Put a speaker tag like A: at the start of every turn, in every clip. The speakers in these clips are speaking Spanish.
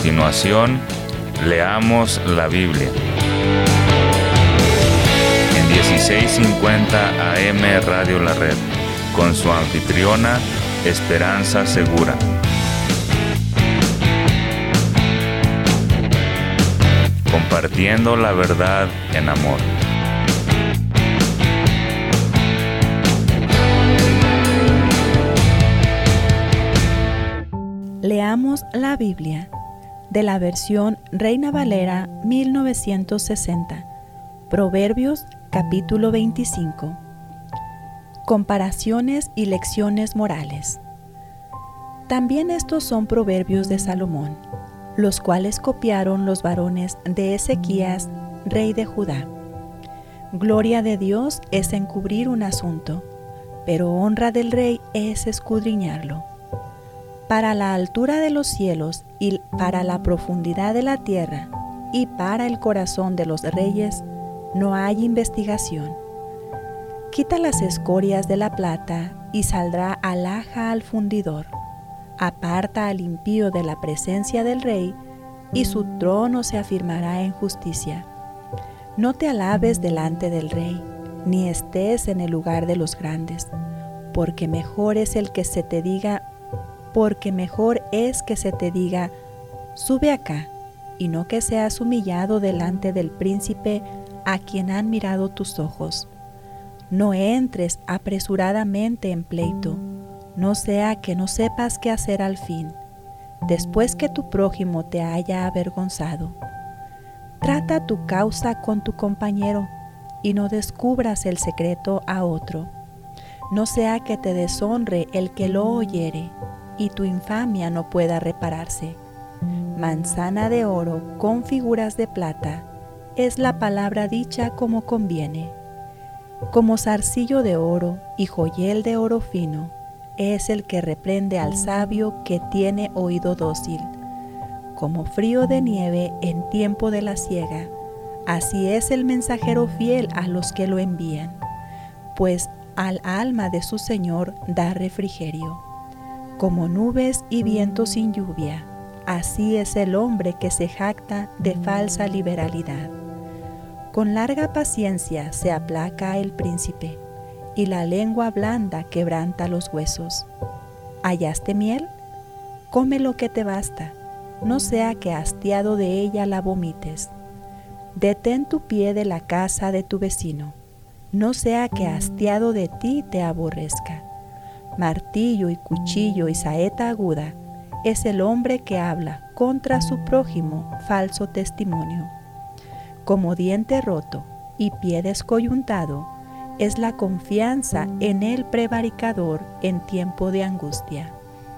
A: continuación, leamos la Biblia. En 1650 AM Radio La Red, con su anfitriona Esperanza Segura. Compartiendo la verdad en amor.
B: Leamos la Biblia, de la versión Reina Valera 1960, Proverbios capítulo 25. Comparaciones y lecciones morales. También estos son proverbios de Salomón, los cuales copiaron los varones de Ezequías, rey de Judá. Gloria de Dios es encubrir un asunto, pero honra del rey es escudriñarlo. Para la altura de los cielos y para la profundidad de la tierra y para el corazón de los reyes no hay investigación. Quita las escorias de la plata y saldrá alhaja al fundidor. Aparta al impío de la presencia del rey y su trono se afirmará en justicia. No te alabes delante del rey, ni estés en el lugar de los grandes, porque mejor es que se te diga, sube acá, y no que seas humillado delante del príncipe a quien han mirado tus ojos. No entres apresuradamente en pleito, no sea que no sepas qué hacer al fin, después que tu prójimo te haya avergonzado. Trata tu causa con tu compañero, y no descubras el secreto a otro. No sea que te deshonre el que lo oyere, y tu infamia no pueda repararse. Manzana de oro con figuras de plata es la palabra dicha como conviene. Como zarcillo de oro y joyel de oro fino es el que reprende al sabio que tiene oído dócil. Como frío de nieve en tiempo de la siega, así es el mensajero fiel a los que lo envían, pues al alma de su Señor da refrigerio. Como nubes y viento sin lluvia, así es el hombre que se jacta de falsa liberalidad. Con larga paciencia se aplaca el príncipe, y la lengua blanda quebranta los huesos. ¿Hallaste miel? Come lo que te basta, no sea que hastiado de ella la vomites. Detén tu pie de la casa de tu vecino, no sea que hastiado de ti te aborrezca. Martillo y cuchillo y saeta aguda es el hombre que habla contra su prójimo falso testimonio. Como diente roto y pie descoyuntado es la confianza en el prevaricador en tiempo de angustia.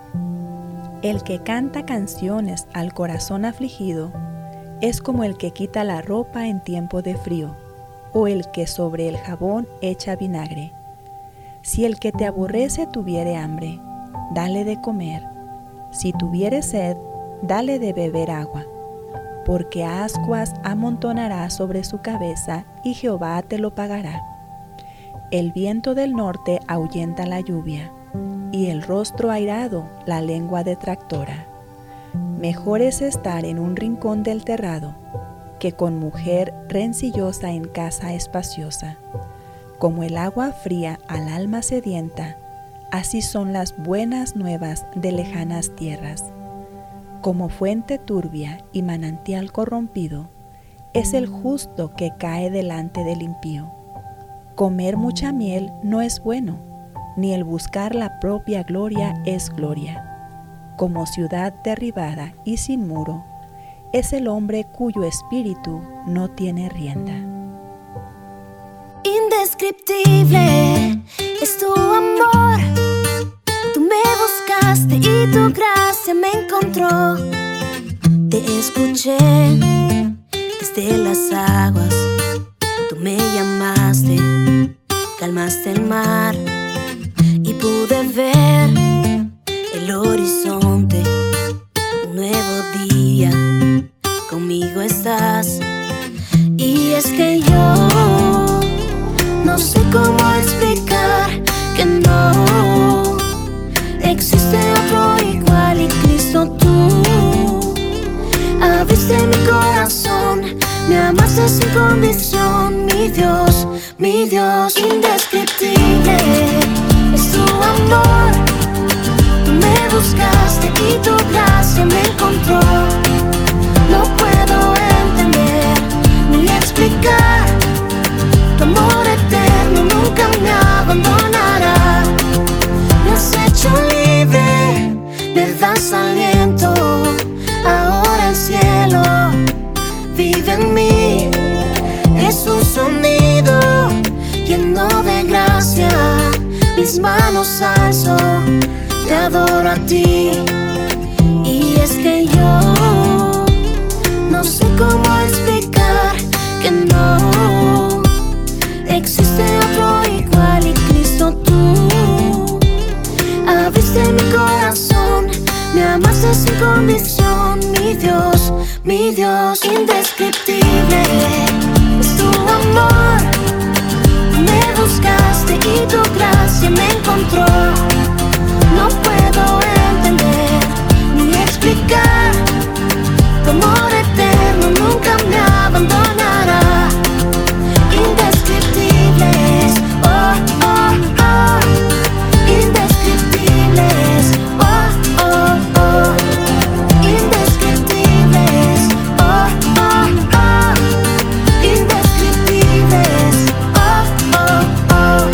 B: El que canta canciones al corazón afligido es como el que quita la ropa en tiempo de frío, o el que sobre el jabón echa vinagre. Si el que te aborrece tuviere hambre, dale de comer. Si tuviere sed, dale de beber agua. Porque ascuas amontonará sobre su cabeza y Jehová te lo pagará. El viento del norte ahuyenta la lluvia, y el rostro airado la lengua detractora. Mejor es estar en un rincón del terrado que con mujer rencillosa en casa espaciosa. Como el agua fría al alma sedienta, así son las buenas nuevas de lejanas tierras. Como fuente turbia y manantial corrompido, es el justo que cae delante del impío. Comer mucha miel no es bueno, ni el buscar la propia gloria es gloria. Como ciudad derribada y sin muro, es el hombre cuyo espíritu no tiene rienda.
C: Indescriptible es tu amor, tú me buscaste y tu gracia me encontró. Te escuché desde las aguas, tú me llamaste, calmaste el mar y pude ver el horizonte, un nuevo día, conmigo estás. Y es que yo no sé cómo explicar que no existe otro igual y Cristo tú mi Dios indescriptible es tu amor. Tú me buscaste y tu gracia me encontró. No puedo entender ni explicar. Tu amor eterno nunca me abandonará. Me has hecho libre, me das aliento. Ahora el cielo vive en mí. Es un sonido lleno de gracia. Mis manos alzo, te adoro a ti. Y es que yo no sé cómo explicar que no existe otro igual. Y Cristo, tú abriste mi corazón, me amaste sin condición. Mi Dios indescriptible es tu amor. Me buscaste y tu gracia me encontró. No puedo entender ni explicar. Tu amor eterno nunca me abandonará. Indescriptibles, oh, oh, oh. Indescriptibles, oh, oh, oh. Indescriptibles, oh, oh, oh. Indescriptibles, oh, oh, oh.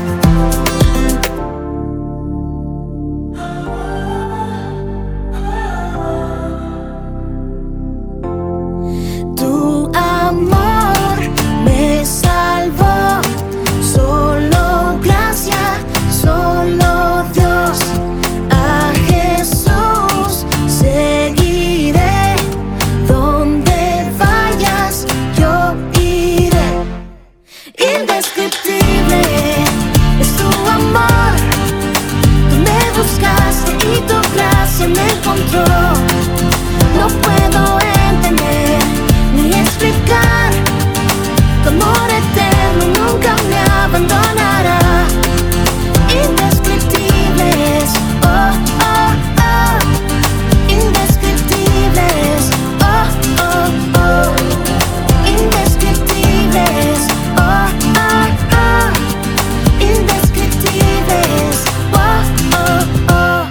C: Tu amor me salvó. Solo gracia, solo Dios. A Jesús seguiré. Donde vayas yo iré. Indescriptible es tu amor. Tú me buscaste y tu gracia me encontró. No puedo entender ni explicar. Tu amor eterno nunca me abandonará. Indescriptibles, oh, oh, oh. Indescriptibles, oh, oh, oh. Indescriptibles, oh, oh, oh. Indescriptibles, oh, oh, oh.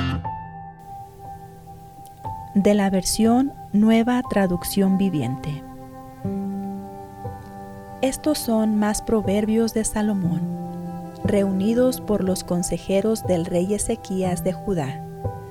B: De la versión Nueva Traducción Viviente. Estos son más proverbios de Salomón, reunidos por los consejeros del rey Ezequías de Judá.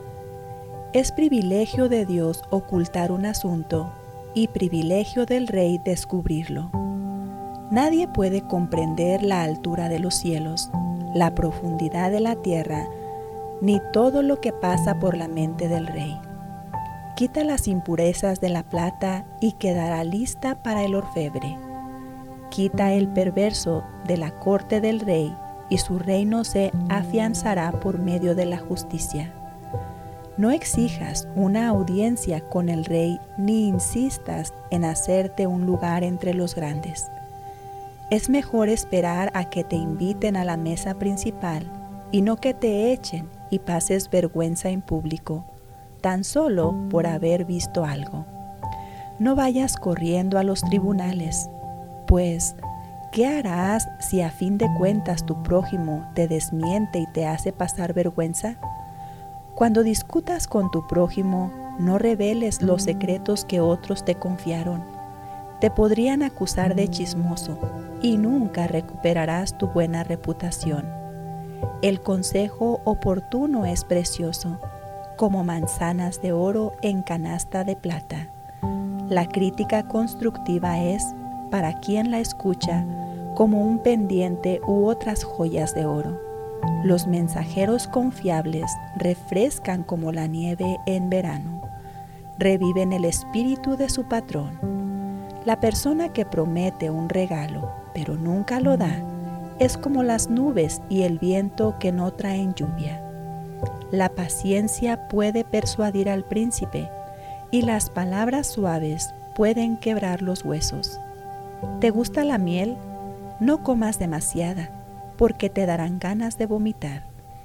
B: Es privilegio de Dios ocultar un asunto y privilegio del rey descubrirlo. Nadie puede comprender la altura de los cielos, la profundidad de la tierra, ni todo lo que pasa por la mente del rey. Quita las impurezas de la plata y quedará lista para el orfebre. Quita el perverso de la corte del rey y su reino se afianzará por medio de la justicia. No exijas una audiencia con el rey ni insistas en hacerte un lugar entre los grandes. Es mejor esperar a que te inviten a la mesa principal y no que te echen y pases vergüenza en público, tan solo por haber visto algo. No vayas corriendo a los tribunales, pues, ¿qué harás si a fin de cuentas tu prójimo te desmiente y te hace pasar vergüenza? Cuando discutas con tu prójimo, no reveles los secretos que otros te confiaron. Te podrían acusar de chismoso y nunca recuperarás tu buena reputación. El consejo oportuno es precioso, como manzanas de oro en canasta de plata. La crítica constructiva es, para quien la escucha, como un pendiente u otras joyas de oro. Los mensajeros confiables refrescan como la nieve en verano. Reviven el espíritu de su patrón. La persona que promete un regalo, pero nunca lo da, es como las nubes y el viento que no traen lluvia. La paciencia puede persuadir al príncipe, y las palabras suaves pueden quebrar los huesos. ¿Te gusta la miel? No comas demasiada, porque te darán ganas de vomitar.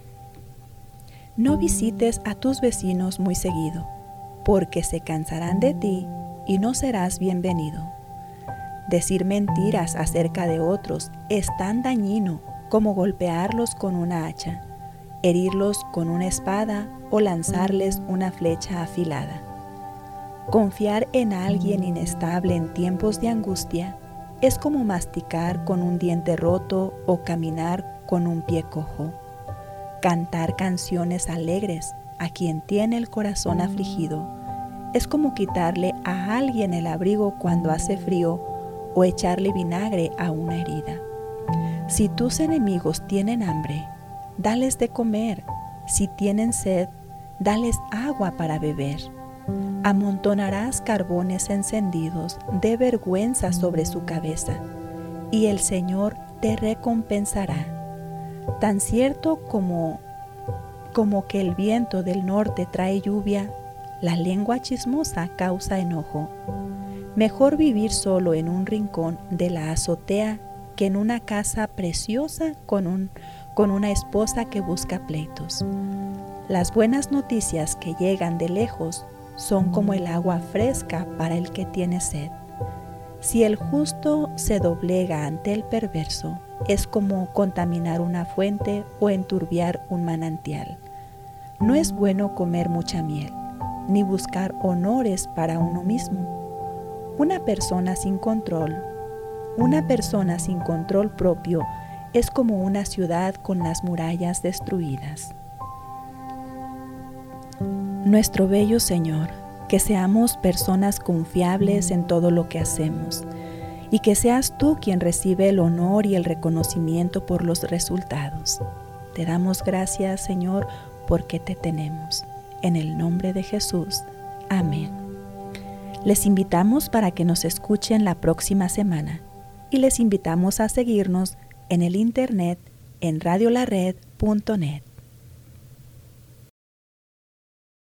B: No visites a tus vecinos muy seguido, porque se cansarán de ti y no serás bienvenido. Decir mentiras acerca de otros es tan dañino como golpearlos con una hacha, herirlos con una espada o lanzarles una flecha afilada. Confiar en alguien inestable en tiempos de angustia es como masticar con un diente roto o caminar con un pie cojo. Cantar canciones alegres a quien tiene el corazón afligido es como quitarle a alguien el abrigo cuando hace frío o echarle vinagre a una herida. Si tus enemigos tienen hambre, dales de comer. Si tienen sed, dales agua para beber. Amontonarás carbones encendidos de vergüenza sobre su cabeza, y el Señor te recompensará. Tan cierto como que el viento del norte trae lluvia, la lengua chismosa causa enojo. Mejor vivir solo en un rincón de la azotea que en una casa preciosa con una esposa que busca pleitos. Las buenas noticias que llegan de lejos son como el agua fresca para el que tiene sed. Si el justo se doblega ante el perverso, es como contaminar una fuente o enturbiar un manantial. No es bueno comer mucha miel, ni buscar honores para uno mismo. Una persona sin control propio es como una ciudad con las murallas destruidas. Nuestro bello Señor, que seamos personas confiables en todo lo que hacemos y que seas tú quien recibe el honor y el reconocimiento por los resultados. Te damos gracias, Señor, porque te tenemos. En el nombre de Jesús. Amén. Les invitamos para que nos escuchen la próxima semana y les invitamos a seguirnos en el internet en radiolared.net.